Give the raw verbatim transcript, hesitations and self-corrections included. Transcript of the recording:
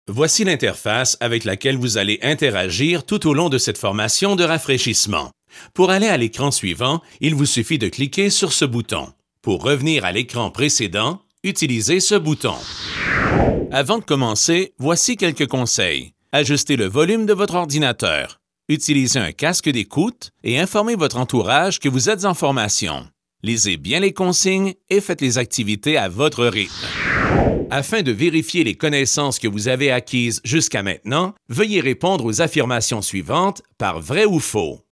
Voici l'interface avec laquelle vous allez interagir tout au long de cette formation de rafraîchissement. Pour aller à l'écran suivant, il vous suffit de cliquer sur ce bouton. Pour revenir à l'écran précédent, utilisez ce bouton. Avant de commencer, voici quelques conseils. Ajustez le volume de votre ordinateur. Utilisez un casque d'écoute et informez votre entourage que vous êtes en formation. Lisez bien les consignes et faites les activités à votre rythme. Afin de vérifier les connaissances que vous avez acquises jusqu'à maintenant, veuillez répondre aux affirmations suivantes par vrai ou faux.